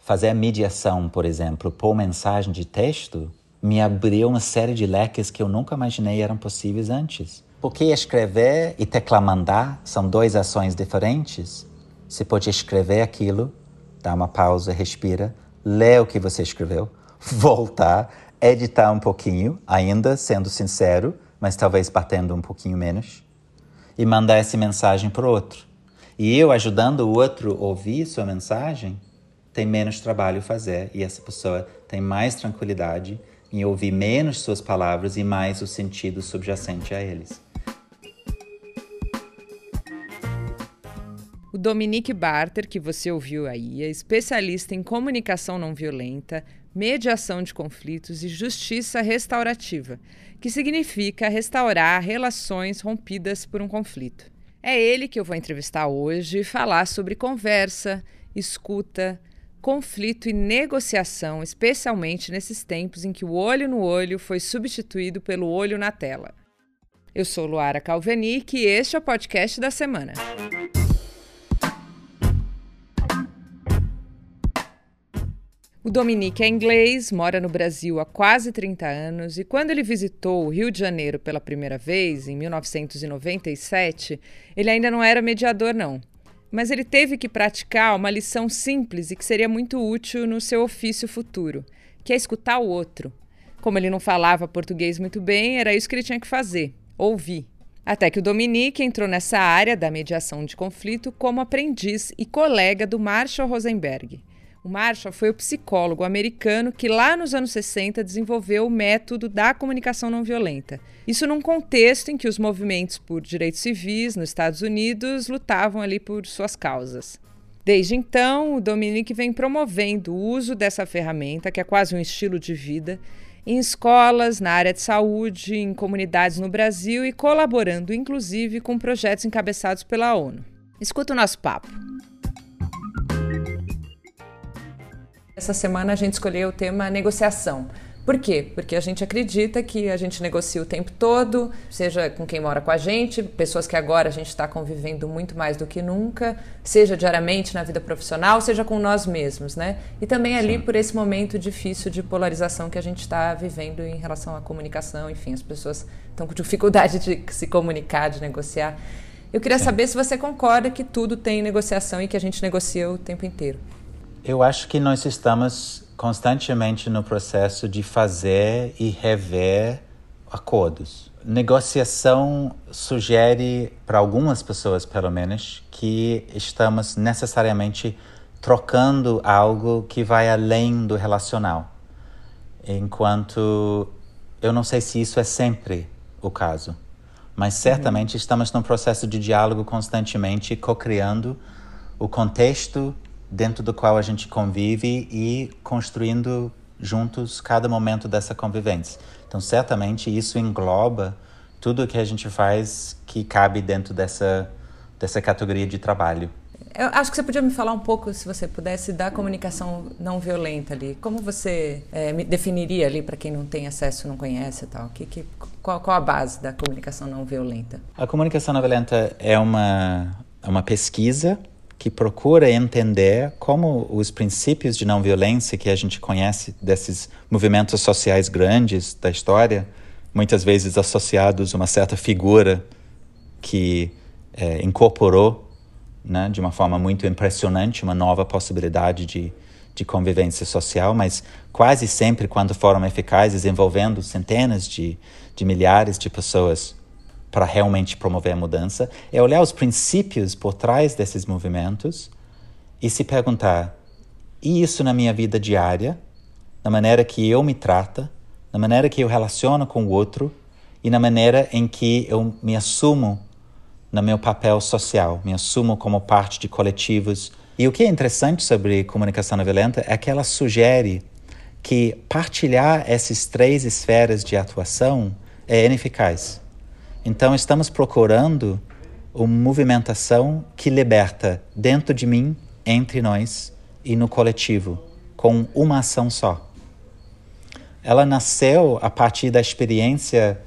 Fazer a mediação, por exemplo, por mensagem de texto, me abriu uma série de leques que eu nunca imaginei eram possíveis antes. Porque escrever e teclamandar são duas ações diferentes. Você pode escrever aquilo, dar uma pausa, respira, ler o que você escreveu, voltar, editar um pouquinho, ainda sendo sincero, mas talvez batendo um pouquinho menos, e mandar essa mensagem para o outro. E eu ajudando o outro a ouvir sua mensagem, tem menos trabalho a fazer e essa pessoa tem mais tranquilidade em ouvir menos suas palavras e mais o sentido subjacente a eles. O Dominique Barter, que você ouviu aí, é especialista em comunicação não violenta, mediação de conflitos e justiça restaurativa, que significa restaurar relações rompidas por um conflito. É ele que eu vou entrevistar hoje e falar sobre conversa, escuta, conflito e negociação, especialmente nesses tempos em que o olho no olho foi substituído pelo olho na tela. Eu sou Luara Calvenic e este é o podcast da semana. O Dominique é inglês, mora no Brasil há quase 30 anos e quando ele visitou o Rio de Janeiro pela primeira vez, em 1997, ele ainda não era mediador, não. Mas ele teve que praticar uma lição simples e que seria muito útil no seu ofício futuro, que é escutar o outro. Como ele não falava português muito bem, era isso que ele tinha que fazer, ouvir. Até que o Dominique entrou nessa área da mediação de conflito como aprendiz e colega do Marshall Rosenberg. O Marshall foi o psicólogo americano que lá nos anos 60 desenvolveu o método da comunicação não violenta. Isso num contexto em que os movimentos por direitos civis nos Estados Unidos lutavam ali por suas causas. Desde então, o Dominique vem promovendo o uso dessa ferramenta, que é quase um estilo de vida, em escolas, na área de saúde, em comunidades no Brasil e colaborando, inclusive, com projetos encabeçados pela ONU. Escuta o nosso papo. Essa semana a gente escolheu o tema negociação. Por quê? Porque a gente acredita que a gente negocia o tempo todo, seja com quem mora com a gente, pessoas que agora a gente está convivendo muito mais do que nunca, seja diariamente na vida profissional, seja com nós mesmos, né? E também ali por esse momento difícil de polarização que a gente está vivendo em relação à comunicação, enfim, as pessoas estão com dificuldade de se comunicar, de negociar. Eu queria saber se você concorda que tudo tem negociação e que a gente negocia o tempo inteiro. Eu acho que nós estamos constantemente no processo de fazer e rever acordos. Negociação sugere, para algumas pessoas pelo menos, que estamos necessariamente trocando algo que vai além do relacional. Enquanto eu não sei se isso é sempre o caso, mas certamente estamos num processo de diálogo constantemente, co-criando o contexto dentro do qual a gente convive e construindo juntos cada momento dessa convivência. Então, certamente, isso engloba tudo o que a gente faz que cabe dentro dessa categoria de trabalho. Eu acho que você podia me falar um pouco, se você pudesse, da comunicação não violenta ali. Como você me definiria ali, para quem não tem acesso, não conhece e tal? Qual a base da comunicação não violenta? A comunicação não violenta é uma pesquisa que procura entender como os princípios de não violência que a gente conhece desses movimentos sociais grandes da história, muitas vezes associados a uma certa figura que incorporou, né, de uma forma muito impressionante uma nova possibilidade de convivência social, mas quase sempre, quando foram eficazes, envolvendo centenas de milhares de pessoas para realmente promover a mudança, é olhar os princípios por trás desses movimentos e se perguntar, e isso na minha vida diária, na maneira que eu me trato, na maneira que eu relaciono com o outro e na maneira em que eu me assumo no meu papel social, me assumo como parte de coletivos. E o que é interessante sobre comunicação não violenta é que ela sugere que partilhar essas três esferas de atuação é ineficaz. Então, estamos procurando uma movimentação que liberta dentro de mim, entre nós e no coletivo, com uma ação só. Ela nasceu a partir da experiência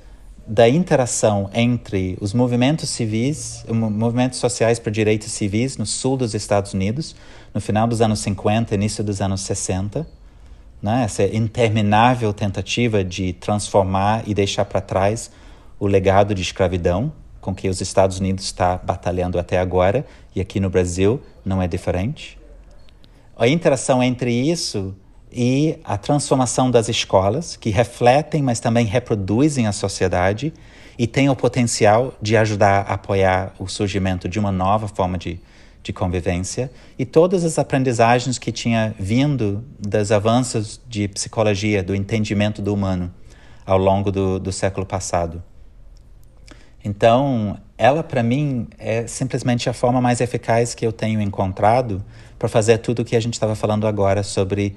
da interação entre os movimentos civis, movimentos sociais para direitos civis no sul dos Estados Unidos, no final dos anos 50, início dos anos 60, né? Essa interminável tentativa de transformar e deixar para trás o legado de escravidão com que os Estados Unidos está batalhando até agora, e aqui no Brasil não é diferente. A interação entre isso e a transformação das escolas, que refletem, mas também reproduzem a sociedade e têm o potencial de ajudar a apoiar o surgimento de uma nova forma de convivência, e todas as aprendizagens que tinha vindo dos avanços de psicologia, do entendimento do humano ao longo do século passado. Então, ela para mim é simplesmente a forma mais eficaz que eu tenho encontrado para fazer tudo o que a gente estava falando agora sobre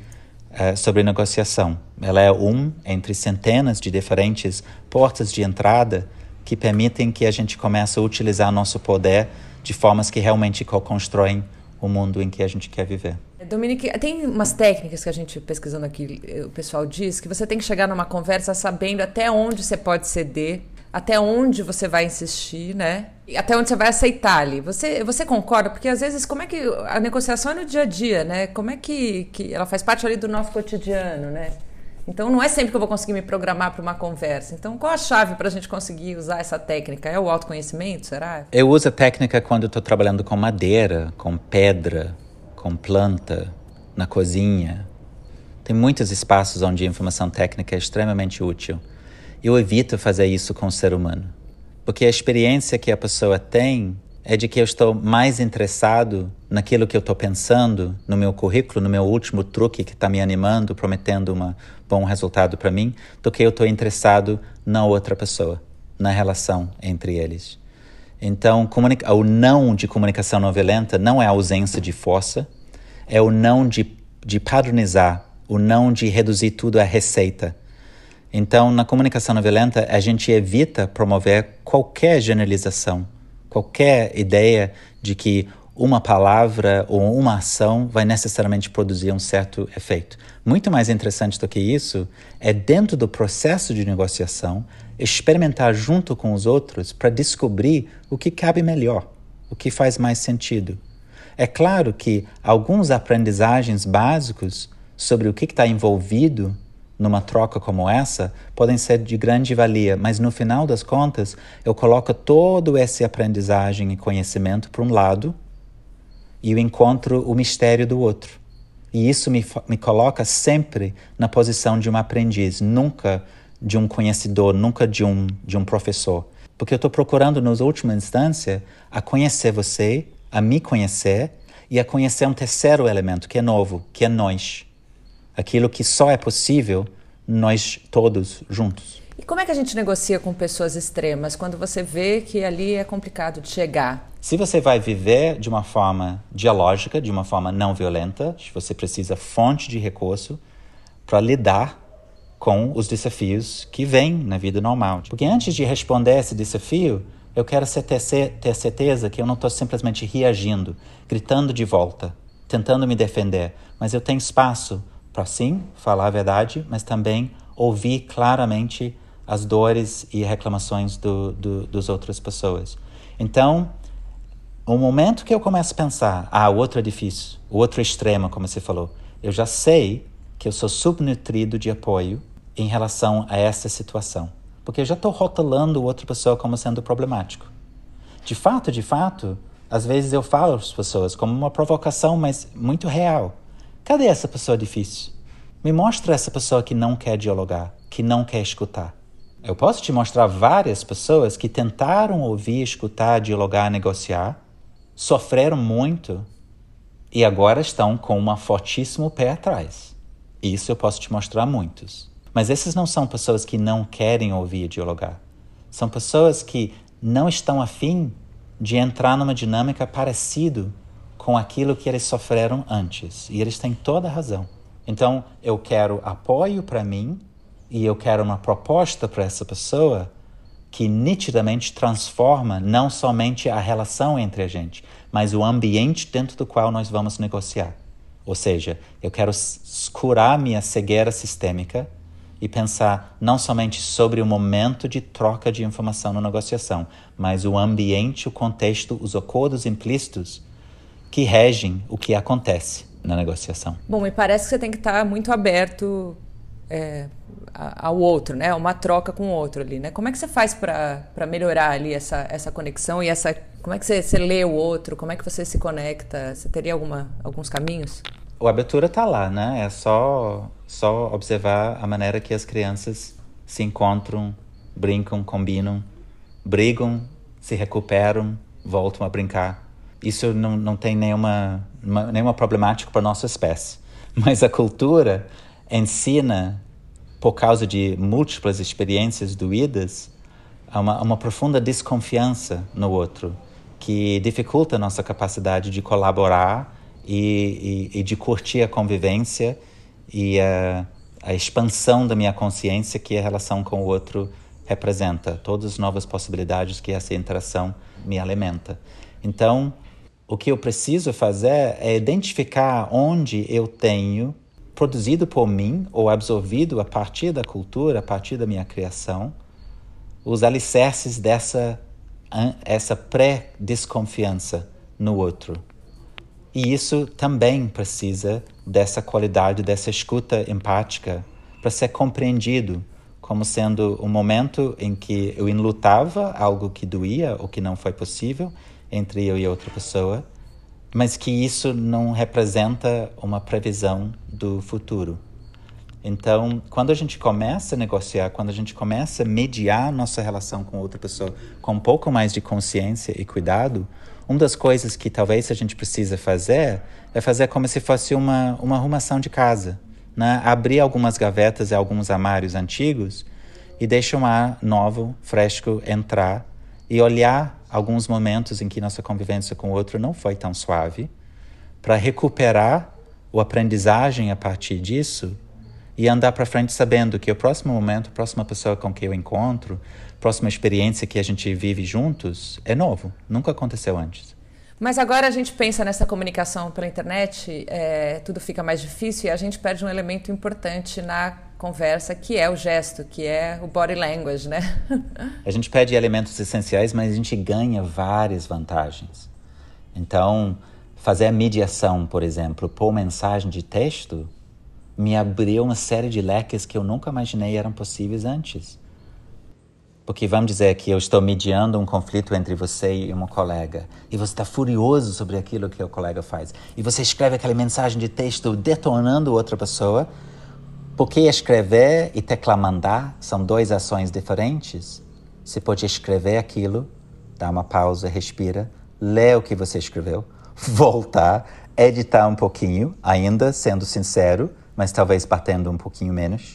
negociação. Ela é entre centenas de diferentes portas de entrada que permitem que a gente comece a utilizar nosso poder de formas que realmente co-constroem o mundo em que a gente quer viver. Dominique, tem umas técnicas que a gente, pesquisando aqui, o pessoal diz que você tem que chegar numa conversa sabendo até onde você pode ceder, até onde você vai insistir, né? E até onde você vai aceitar ali. Você concorda? Porque às vezes, como é que a negociação é no dia a dia, né? Como é que ela faz parte ali do nosso cotidiano, né? Então, não é sempre que eu vou conseguir me programar para uma conversa. Então, qual a chave para a gente conseguir usar essa técnica? É o autoconhecimento, será? Eu uso a técnica quando estou trabalhando com madeira, com pedra, com planta, na cozinha. Tem muitos espaços onde a informação técnica é extremamente útil. Eu evito fazer isso com o ser humano, porque a experiência que a pessoa tem é de que eu estou mais interessado naquilo que eu estou pensando, no meu currículo, no meu último truque que está me animando, prometendo um bom resultado para mim, do que eu estou interessado na outra pessoa, na relação entre eles. Então, o não de comunicação não violenta não é a ausência de força, é o não de padronizar, o não de reduzir tudo à receita. Então, na comunicação não violenta, a gente evita promover qualquer generalização, qualquer ideia de que uma palavra ou uma ação vai necessariamente produzir um certo efeito. Muito mais interessante do que isso é, dentro do processo de negociação, experimentar junto com os outros para descobrir o que cabe melhor, o que faz mais sentido. É claro que alguns aprendizagens básicos sobre o que está envolvido numa troca como essa, podem ser de grande valia, mas no final das contas, eu coloco todo esse aprendizagem e conhecimento para um lado e eu encontro o mistério do outro. E isso me coloca sempre na posição de um aprendiz, nunca de um conhecedor, nunca de um professor. Porque eu estou procurando, nas últimas instâncias, a conhecer você, a me conhecer e a conhecer um terceiro elemento, que é novo, que é nós. Aquilo que só é possível nós todos juntos. E como é que a gente negocia com pessoas extremas quando você vê que ali é complicado de chegar? Se você vai viver de uma forma dialógica, de uma forma não violenta, você precisa fonte de recurso para lidar com os desafios que vêm na vida normal. Porque antes de responder esse desafio, eu quero ter certeza que eu não estou simplesmente reagindo, gritando de volta, tentando me defender, mas eu tenho espaço para sim falar a verdade, mas também ouvir claramente as dores e reclamações das outras pessoas. Então, o momento que eu começo a pensar, o outro é difícil, o outro extremo, como você falou, eu já sei que eu sou subnutrido de apoio em relação a essa situação, porque eu já estou rotulando outra pessoa como sendo problemático. De fato, às vezes eu falo às pessoas como uma provocação, mas muito real. Cadê essa pessoa difícil? Me mostra essa pessoa que não quer dialogar, que não quer escutar. Eu posso te mostrar várias pessoas que tentaram ouvir, escutar, dialogar, negociar, sofreram muito e agora estão com um fortíssimo pé atrás. Isso eu posso te mostrar muitos. Mas essas não são pessoas que não querem ouvir e dialogar. São pessoas que não estão afim de entrar numa dinâmica parecida com aquilo que eles sofreram antes. E eles têm toda a razão. Então, eu quero apoio para mim e eu quero uma proposta para essa pessoa que nitidamente transforma não somente a relação entre a gente, mas o ambiente dentro do qual nós vamos negociar. Ou seja, eu quero curar minha cegueira sistêmica e pensar não somente sobre o momento de troca de informação na negociação, mas o ambiente, o contexto, os acordos implícitos que regem o que acontece na negociação. Bom, me parece que você tem que estar muito aberto ao outro, né? Uma troca com o outro ali, né? Como é que você faz para melhorar ali essa conexão e como é que você lê o outro? Como é que você se conecta? Você teria alguns caminhos? A abertura está lá, né? É só observar a maneira que as crianças se encontram, brincam, combinam, brigam, se recuperam, voltam a brincar. Isso não tem nenhuma problemática para a nossa espécie. Mas a cultura ensina, por causa de múltiplas experiências doídas, uma profunda desconfiança no outro, que dificulta a nossa capacidade de colaborar e de curtir a convivência e a expansão da minha consciência que a relação com o outro representa, todas as novas possibilidades que essa interação me alimenta. Então, o que eu preciso fazer é identificar onde eu tenho produzido por mim ou absorvido a partir da cultura, a partir da minha criação, os alicerces essa pré-desconfiança no outro. E isso também precisa dessa qualidade, dessa escuta empática para ser compreendido como sendo um momento em que eu enlutava algo que doía ou que não foi possível entre eu e outra pessoa, mas que isso não representa uma previsão do futuro. Então, quando a gente começa a negociar, quando a gente começa a mediar nossa relação com outra pessoa com um pouco mais de consciência e cuidado, uma das coisas que talvez a gente precisa fazer é fazer como se fosse uma arrumação de casa, né? Abrir algumas gavetas e alguns armários antigos e deixar um ar novo, fresco entrar e olhar alguns momentos em que nossa convivência com o outro não foi tão suave, para recuperar a aprendizagem a partir disso e andar para frente sabendo que o próximo momento, a próxima pessoa com quem eu encontro, a próxima experiência que a gente vive juntos é novo, nunca aconteceu antes. Mas agora a gente pensa nessa comunicação pela internet, tudo fica mais difícil e a gente perde um elemento importante na conversa, que é o gesto, que é o body language, né? A gente perde elementos essenciais, mas a gente ganha várias vantagens. Então, fazer a mediação, por exemplo, por mensagem de texto, me abriu uma série de leques que eu nunca imaginei eram possíveis antes. Porque vamos dizer que eu estou mediando um conflito entre você e uma colega, e você está furioso sobre aquilo que o colega faz, e você escreve aquela mensagem de texto detonando outra pessoa, porque escrever e teclamandar são duas ações diferentes. Você pode escrever aquilo, dar uma pausa, respira, ler o que você escreveu, voltar, editar um pouquinho, ainda sendo sincero, mas talvez batendo um pouquinho menos,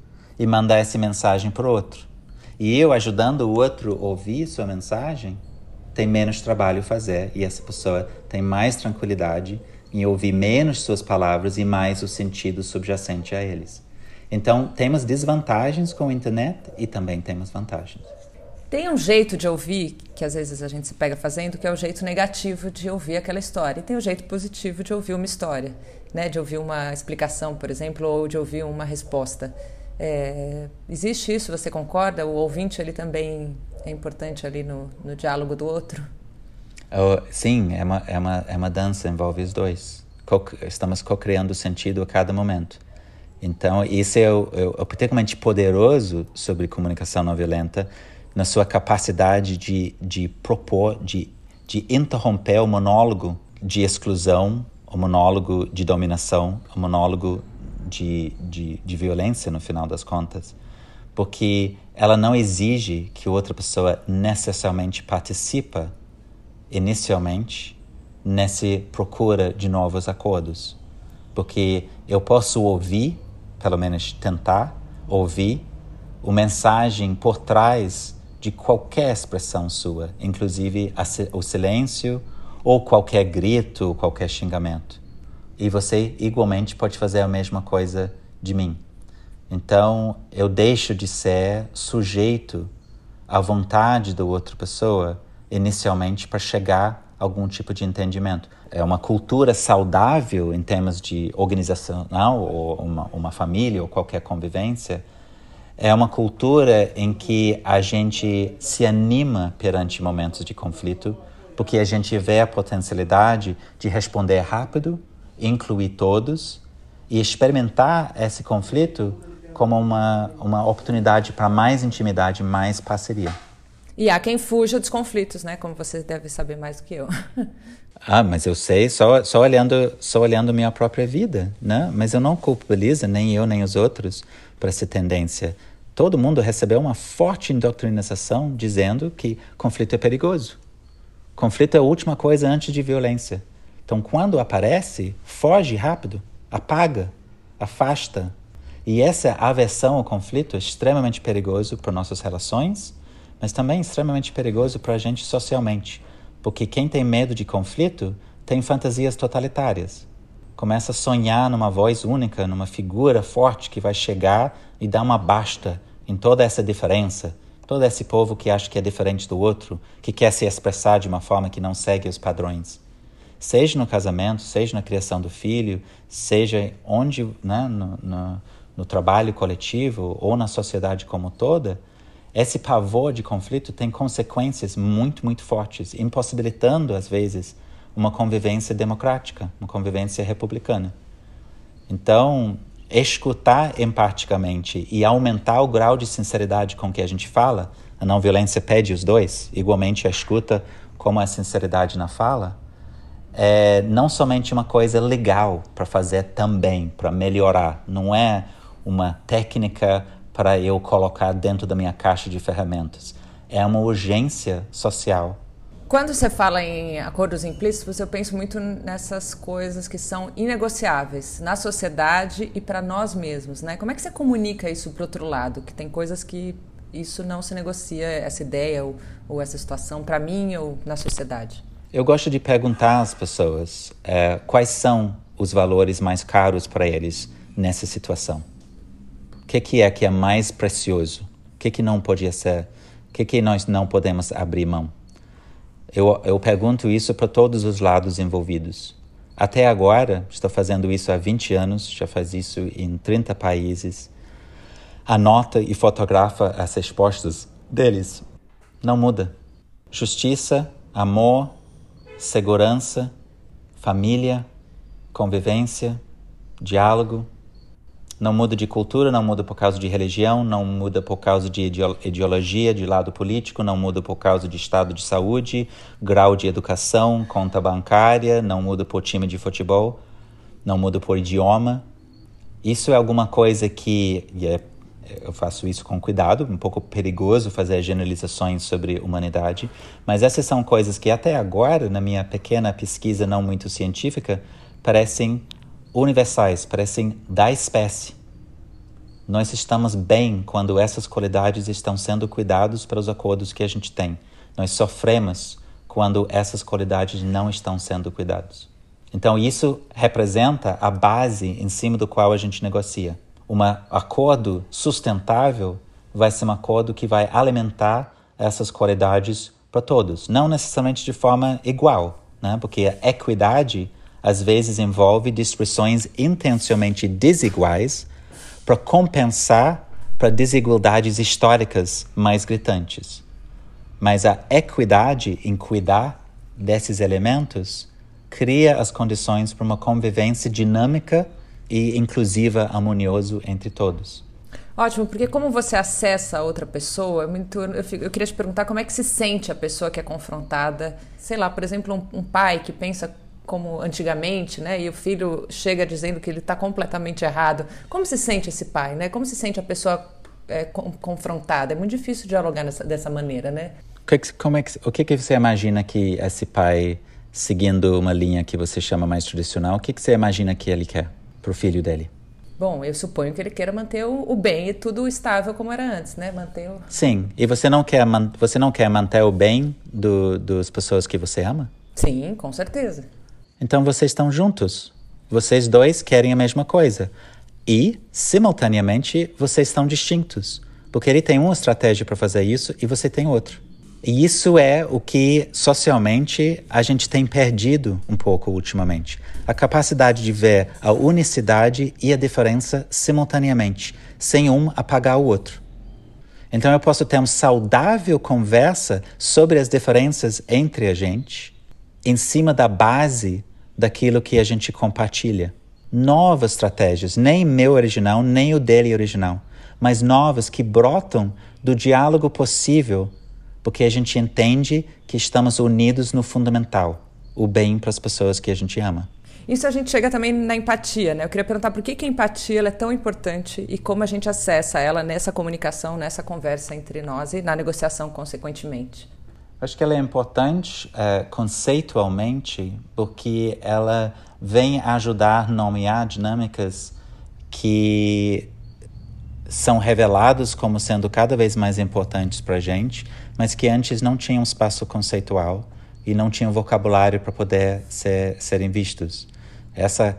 e mandar essa mensagem para o outro. E eu ajudando o outro a ouvir sua mensagem, tem menos trabalho a fazer, e essa pessoa tem mais tranquilidade em ouvir menos suas palavras e mais o sentido subjacente a eles. Então, temos desvantagens com a internet e também temos vantagens. Tem um jeito de ouvir, que às vezes a gente se pega fazendo, que é o jeito negativo de ouvir aquela história. E tem o jeito positivo de ouvir uma história, né? De ouvir uma explicação, por exemplo, ou de ouvir uma resposta. Existe isso, você concorda? O ouvinte ele também é importante ali no diálogo do outro? Sim, é uma dança, envolve os dois. Estamos co-criando sentido a cada momento. Então, isso é particularmente poderoso sobre comunicação não violenta, na sua capacidade de propor, de interromper o monólogo de exclusão, o monólogo de dominação, o monólogo de violência, no final das contas. Porque ela não exige que outra pessoa necessariamente participe inicialmente nessa procura de novos acordos. Porque eu posso ouvir, pelo menos tentar ouvir, a mensagem por trás de qualquer expressão sua, inclusive o silêncio ou qualquer grito, qualquer xingamento. E você igualmente pode fazer a mesma coisa de mim. Então, eu deixo de ser sujeito à vontade da outra pessoa inicialmente para chegar a algum tipo de entendimento. É uma cultura saudável em termos de organizacional ou uma família ou qualquer convivência, É uma cultura em que a gente se anima perante momentos de conflito, porque a gente vê a potencialidade de responder rápido, incluir todos e experimentar esse conflito como uma oportunidade para mais intimidade, mais parceria. E há quem fuja dos conflitos, né? Como você deve saber mais do que eu. Mas eu sei, só olhando minha própria vida, né? Mas eu não culpabilizo, nem eu, nem os outros, por essa tendência. Todo mundo recebeu uma forte indoctrinação dizendo que conflito é perigoso. Conflito é a última coisa antes de violência. Então, quando aparece, foge rápido, apaga, afasta. E essa aversão ao conflito é extremamente perigoso para nossas relações, mas também extremamente perigoso para a gente socialmente. Porque quem tem medo de conflito tem fantasias totalitárias. Começa a sonhar numa voz única, numa figura forte que vai chegar e dar uma basta em toda essa diferença. Todo esse povo que acha que é diferente do outro, que quer se expressar de uma forma que não segue os padrões. Seja no casamento, seja na criação do filho, seja onde, né, no trabalho coletivo ou na sociedade como toda, esse pavor de conflito tem consequências muito, muito fortes, impossibilitando, às vezes, uma convivência democrática, uma convivência republicana. Então, escutar empaticamente e aumentar o grau de sinceridade com que a gente fala, a não violência pede os dois, igualmente a escuta como a sinceridade na fala, é não somente uma coisa legal para fazer também, para melhorar, não é uma técnica para eu colocar dentro da minha caixa de ferramentas. É uma urgência social. Quando você fala em acordos implícitos, eu penso muito nessas coisas que são inegociáveis na sociedade e para nós mesmos, né? Como é que você comunica isso para o outro lado? Que tem coisas que isso não se negocia, essa ideia ou essa situação, para mim ou na sociedade? Eu gosto de perguntar às pessoas quais são os valores mais caros para eles nessa situação. O que é mais precioso? O que não podia ser? O que nós não podemos abrir mão? Eu pergunto isso para todos os lados envolvidos. Até agora, estou fazendo isso há 20 anos, já faz isso em 30 países. Anota e fotografa as respostas deles. Não muda. Justiça, amor, segurança, família, convivência, diálogo. Não muda de cultura, não muda por causa de religião, não muda por causa de ideologia, de lado político, não muda por causa de estado de saúde, grau de educação, conta bancária, não muda por time de futebol, não muda por idioma. Isso é alguma coisa que, eu faço isso com cuidado, um pouco perigoso fazer generalizações sobre humanidade, mas essas são coisas que até agora, na minha pequena pesquisa não muito científica, parecem universais, parecem da espécie. Nós estamos bem quando essas qualidades estão sendo cuidadas para os acordos que a gente tem. Nós sofremos quando essas qualidades não estão sendo cuidadas. Então isso representa a base em cima do qual a gente negocia. Um acordo sustentável vai ser um acordo que vai alimentar essas qualidades para todos. Não necessariamente de forma igual, né? Porque a equidade às vezes envolve distribuições intencionalmente desiguais para compensar para desigualdades históricas mais gritantes. Mas a equidade em cuidar desses elementos cria as condições para uma convivência dinâmica e inclusiva, harmonioso entre todos. Ótimo, porque como você acessa a outra pessoa, eu queria te perguntar como é que se sente a pessoa que é confrontada, sei lá, por exemplo, um pai que pensa como antigamente, né? E o filho chega dizendo que ele está completamente errado. Como se sente esse pai, né? Como se sente a pessoa confrontada? É muito difícil dialogar dessa maneira, né? O que você imagina que esse pai, seguindo uma linha que você chama mais tradicional, o que você imagina que ele quer para o filho dele? Bom, eu suponho que ele queira manter o bem e tudo estável como era antes, né? Sim, e você não quer manter o bem das pessoas que você ama? Sim, com certeza. Então vocês estão juntos. Vocês dois querem a mesma coisa. E, simultaneamente, vocês estão distintos. Porque ele tem uma estratégia para fazer isso e você tem outra. E isso é o que, socialmente, a gente tem perdido um pouco ultimamente. A capacidade de ver a unicidade e a diferença simultaneamente, sem um apagar o outro. Então eu posso ter uma saudável conversa sobre as diferenças entre a gente, em cima da base daquilo que a gente compartilha. Novas estratégias, nem meu original, nem o dele original, mas novas que brotam do diálogo possível, porque a gente entende que estamos unidos no fundamental, o bem para as pessoas que a gente ama. Isso a gente chega também na empatia, né? Eu queria perguntar por que a empatia ela é tão importante e como a gente acessa ela nessa comunicação, nessa conversa entre nós e na negociação, consequentemente. Acho que ela é importante conceitualmente porque ela vem ajudar a nomear dinâmicas que são reveladas como sendo cada vez mais importantes para a gente, mas que antes não tinham espaço conceitual e não tinham vocabulário para poder serem vistos. Essa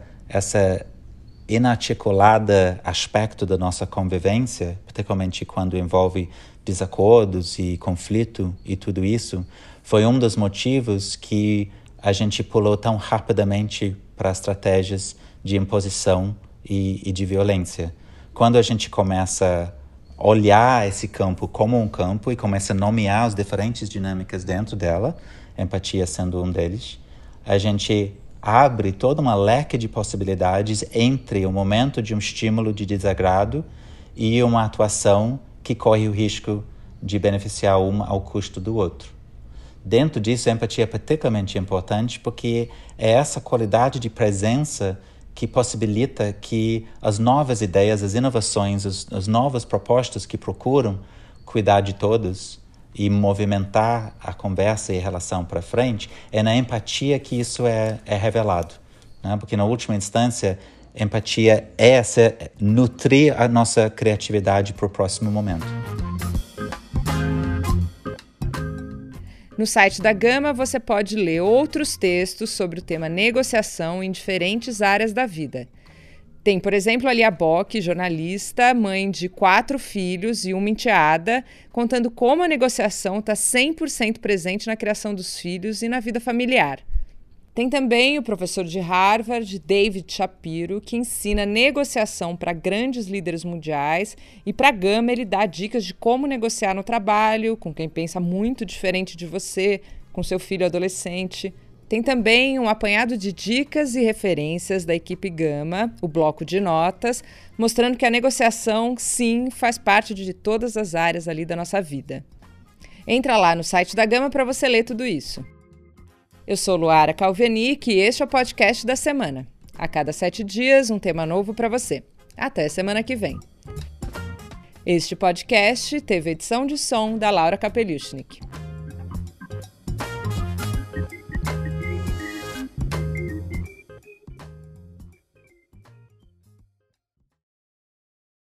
inarticulada aspecto da nossa convivência, particularmente quando envolve desacordos e conflito e tudo isso, foi um dos motivos que a gente pulou tão rapidamente para estratégias de imposição e de violência. Quando a gente começa a olhar esse campo como um campo e começa a nomear as diferentes dinâmicas dentro dela, empatia sendo um deles, a gente abre toda uma leque de possibilidades entre o momento de um estímulo de desagrado e uma atuação que corre o risco de beneficiar um ao custo do outro. Dentro disso, a empatia é particularmente importante porque é essa qualidade de presença que possibilita que as novas ideias, as inovações, as novas propostas que procuram cuidar de todos e movimentar a conversa e a relação para frente, é na empatia que isso é revelado. Né? Porque, na última instância, empatia é nutrir a nossa criatividade para o próximo momento. No site da Gama, você pode ler outros textos sobre o tema negociação em diferentes áreas da vida. Tem, por exemplo, a Lia Bock, jornalista, mãe de 4 filhos e uma enteada, contando como a negociação está 100% presente na criação dos filhos e na vida familiar. Tem também o professor de Harvard, David Shapiro, que ensina negociação para grandes líderes mundiais, e para a Gama ele dá dicas de como negociar no trabalho, com quem pensa muito diferente de você, com seu filho adolescente. Tem também um apanhado de dicas e referências da equipe Gama, o bloco de notas, mostrando que a negociação, sim, faz parte de todas as áreas ali da nossa vida. Entra lá no site da Gama para você ler tudo isso. Eu sou Luara Calvenic e este é o podcast da semana. A cada 7 dias, um tema novo para você. Até semana que vem. Este podcast teve edição de som da Laura Kapeliushnik.